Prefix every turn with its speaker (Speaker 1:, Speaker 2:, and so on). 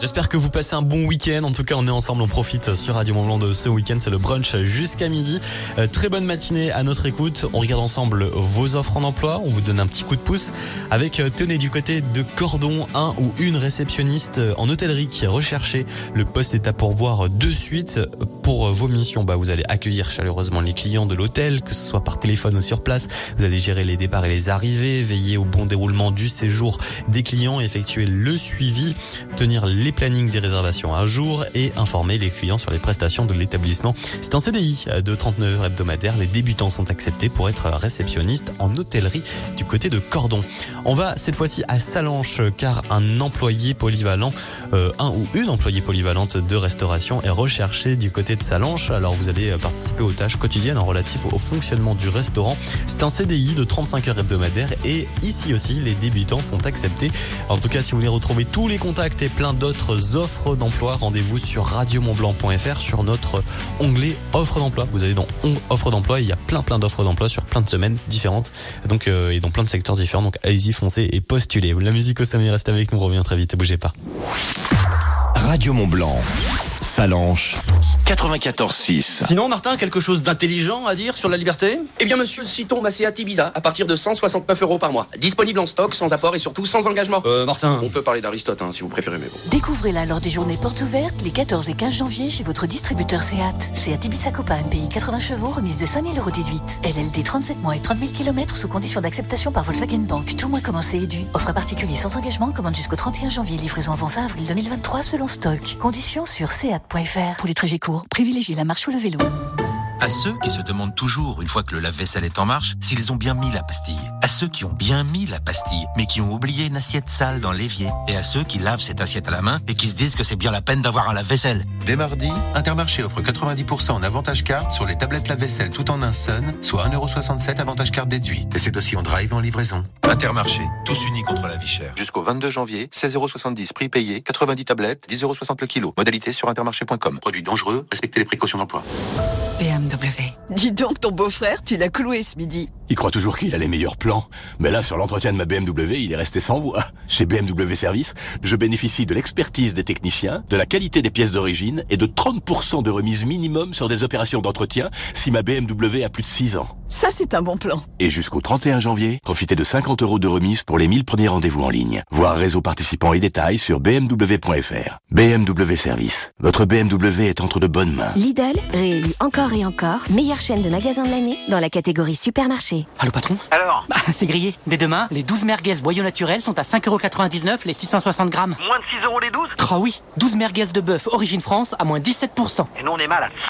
Speaker 1: J'espère que vous passez un bon week-end. En tout cas, on est ensemble, on profite sur Radio Mont Blanc de ce week-end. C'est le brunch jusqu'à midi. Très bonne matinée à notre écoute. On regarde ensemble vos offres en emploi. On vous donne un petit coup de pouce avec, tenez, du côté de Cordon, un ou une réceptionniste en hôtellerie qui est recherchée. Le poste est à pourvoir de suite. Pour vos missions, vous allez accueillir chaleureusement les clients de l'hôtel, que ce soit par téléphone ou sur place. Vous allez gérer les départs et les arrivées, veiller au bon déroulement du séjour des clients, effectuer le suivi, tenir les plannings des réservations à jour et informer les clients sur les prestations de l'établissement. C'est un CDI de 39 heures hebdomadaires. Les débutants sont acceptés pour être réceptionnistes en hôtellerie du côté de Cordon. On va cette fois-ci à Sallanches car un employé polyvalent, un ou une employée polyvalente de restauration est recherché du côté de Sallanches. Alors vous allez participer aux tâches quotidiennes relatives au fonctionnement du restaurant. C'est un CDI de 35 heures hebdomadaires et ici aussi les débutants sont acceptés. En tout cas, si vous voulez retrouver tous les contacts et plein d'autres offres d'emploi, rendez-vous sur radiomontblanc.fr sur notre onglet offres d'emploi. Vous allez dans offres d'emploi, il y a plein d'offres d'emploi sur plein de semaines différentes, donc et dans plein de secteurs différents. Donc allez-y, foncez et postulez. La musique au sommet, reste avec nous, on revient très vite, bougez pas.
Speaker 2: Radio Mont Blanc, Sallanches, 94.6.
Speaker 3: Sinon, Martin, quelque chose d'intelligent à dire sur la liberté ?
Speaker 4: Eh bien, monsieur, citons ma Seat Ibiza à partir de 169 € par mois. Disponible en stock, sans apport et surtout sans engagement.
Speaker 3: Martin.
Speaker 4: On peut parler d'Aristote, si vous préférez, mais bon.
Speaker 5: Découvrez-la lors des journées portes ouvertes les 14 et 15 janvier chez votre distributeur Seat. Seat Ibiza Copa MPI 80 chevaux, remise de 5 000 € déduite. LLD 37 mois et 30 000 km sous condition d'acceptation par Volkswagen Bank. Tout mois commencé et dû. Offre à particulier sans engagement, commande jusqu'au 31 janvier. Livraison avant fin avril 2023 selon stock. Conditions sur seat.fr. Pour les trajets courts, privilégiez la marche ou le vélo.
Speaker 6: À ceux qui se demandent toujours, une fois que le lave-vaisselle est en marche, s'ils ont bien mis la pastille. À ceux qui ont bien mis la pastille, mais qui ont oublié une assiette sale dans l'évier. Et à ceux qui lavent cette assiette à la main et qui se disent que c'est bien la peine d'avoir un lave-vaisselle.
Speaker 7: Dès mardi, Intermarché offre 90% en avantage carte sur les tablettes lave-vaisselle tout en un Sun, soit 1,67 € avantage carte déduit. Et c'est aussi en drive et en livraison. Intermarché, tous unis contre la vie chère. Jusqu'au 22 janvier, 16,70 € prix payé, 90 tablettes, 10,60 € le kilo. Modalité sur intermarché.com. Produit dangereux, respectez les précautions d'emploi.
Speaker 8: BMW. Dis donc, ton beau-frère, tu l'as cloué ce midi.
Speaker 9: Il croit toujours qu'il a les meilleurs plans. Mais là, sur l'entretien de ma BMW, il est resté sans voix. Chez BMW Service, je bénéficie de l'expertise des techniciens, de la qualité des pièces d'origine et de 30% de remise minimum sur des opérations d'entretien si ma BMW a plus de 6 ans.
Speaker 8: Ça, c'est un bon plan.
Speaker 9: Et jusqu'au 31 janvier, profitez de 50 € de remise pour les 1000 premiers rendez-vous en ligne. Voir réseau participants et détails sur bmw.fr. BMW Service. Votre BMW est entre de bonnes mains.
Speaker 10: Lidl, réélu encore et encore, meilleure chaîne de magasins de l'année dans la catégorie supermarché.
Speaker 11: Allô patron ? Alors ? C'est grillé. Dès demain, les 12 merguez boyaux naturels sont à 5,99 € les 660 grammes.
Speaker 12: Moins de 6 € les 12 ?
Speaker 11: Ah oui, 12 merguez de bœuf origine France à moins 17%.
Speaker 12: Et nous on est mal à